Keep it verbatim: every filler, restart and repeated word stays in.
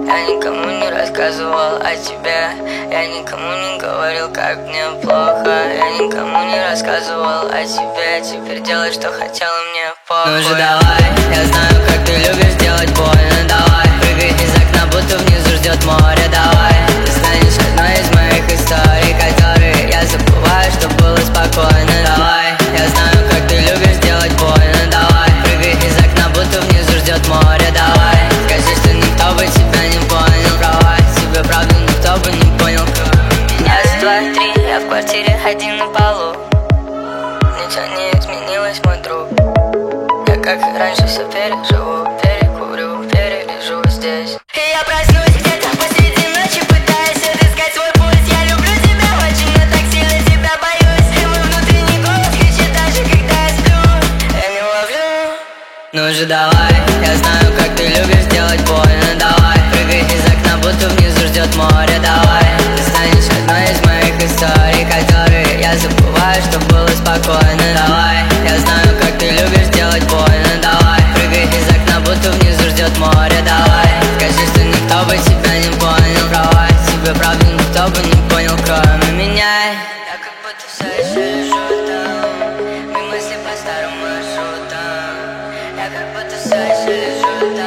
Я никому не рассказывал о тебе, я никому не говорил, как мне плохо. Я никому не рассказывал о тебе, теперь делай, что хотела, мне похуй. Ну же давай, я знаю, как ты любишь делать больно. Давай, прыгай из окна, будто внизу ждет море. Давай, ты станешь одной из моих историй, которые я забываю, что было спокойно. Давай, я знаю, как ты любишь делать больно. Давай, прыгай из окна, будто внизу ждет море. Давай, скажи, что никто бы тебя не понял. Права, тебе правда никто бы не понял, кроме меня. Раз, два, три, я в квартире один на полу. Ничего не изменилось, мой друг. Я как и раньше все переживу, перекурю, перележу здесь. И я проснусь где-то посреди ночи, пытаясь отыскать свой путь. Я люблю тебя очень, но так сильно тебя боюсь. И мой внутренний голос кричит даже когда я сплю. Я не ловлю. Ну же давай, я знаю, как ты любишь делать больно. Давай, прыгай из окна, будто внизу ждет море. Давай, ты станешь одной из моих историй, которые я забываю, что было спокойно. Давай, я знаю, как ты любишь делать больно. Давай, прыгай из окна, будто внизу ждет море. Давай, скажи, что никто бы тебя не понял. Права, тебе правда никто бы не понял, кроме меня. Я как будто все еще лежу там, мы мысли по старым маршрутам. Я как будто все еще лежу там.